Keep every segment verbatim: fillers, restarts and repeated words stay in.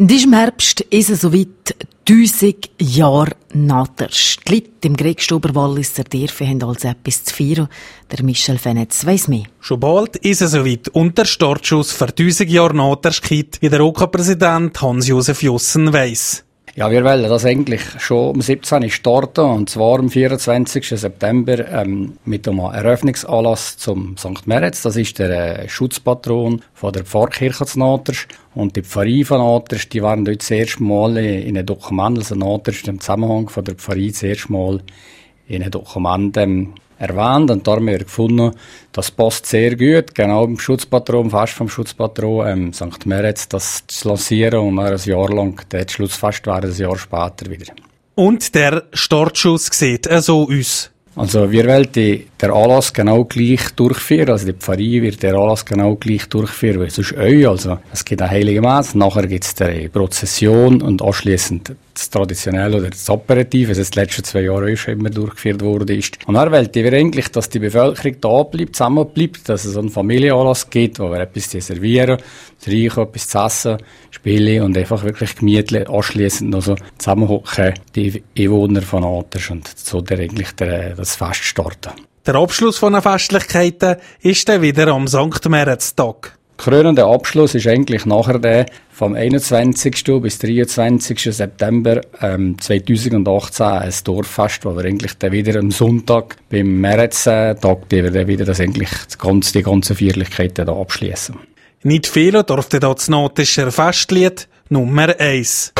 In diesem Herbst ist es soweit, tausend Jahre Natersch. Die Leute im Griegstuber-Walliser Dörfer haben also etwas zu feiern. Der Michel Fenetz weiss mehr. Schon bald ist es soweit und der Startschuss für tausend Jahre Natersch geht, wie der O K Präsident Hans-Josef Jussen weiss. Ja, wir wollen das eigentlich schon am siebzehnten starten, und zwar am vierundzwanzigsten September ähm, mit einem Eröffnungsanlass zum Sankt Meretz. Das ist der äh, Schutzpatron von der Pfarrkirche zu Natersch. Und die Pfarrei von Natersch, die waren dort das erste Mal in einem Dokument, also Natersch im Zusammenhang von der Pfarrei das erste Mal in einem Dokument ähm, erwähnt. Und da haben wir gefunden, das passt sehr gut, genau im Schutzpatron, fast vom Schutzpatron, ähm, Sankt Meretz, das zu lancieren und dann ein Jahr lang, das Schlussfest wäre ein Jahr später wieder. Und der Startschuss sieht so aus. Also wir wollen die, den Anlass genau gleich durchführen, also die Pfarrei wird den Anlass genau gleich durchführen, wie sonst euch. Also es gibt eine heilige Messe, nachher gibt es die Prozession und anschliessend das Traditionelle oder das Aperitif, was die letzten zwei Jahre auch schon immer durchgeführt wurde. Und dann wollen wir eigentlich, dass die Bevölkerung da bleibt, zusammen bleibt, dass es einen Familienanlass gibt, wo wir etwas zu servieren, zu reichen, etwas zu essen, Spiele und einfach wirklich gemütlich anschliessend noch so zusammenhocken, die Einwohner von Natersch, und so der eigentlich der, das Fest starten. Der Abschluss von den Festlichkeiten ist dann wieder am Sankt Meretz-Tag. Krönender Abschluss ist eigentlich nachher der vom einundzwanzigsten bis dreiundzwanzigsten September ähm, zweitausendachtzehn ein Dorffest, wo wir eigentlich dann wieder am Sonntag beim Meretz-Tag, die wir dann wieder das eigentlich das ganze, die ganzen Feierlichkeiten da abschließen. Nicht fehlen durfte da das Naterscher Festlied Nummer eins.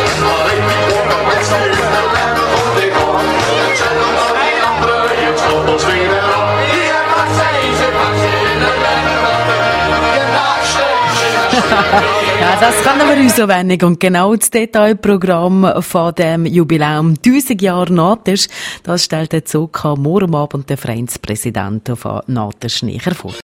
Ja, das können wir uns so wenig. Und genau das Detailprogramm von dem Jubiläum tausend Jahre Natersch, das stellt der O K morgen Abend der Vereinspräsident von Natersch näher vor.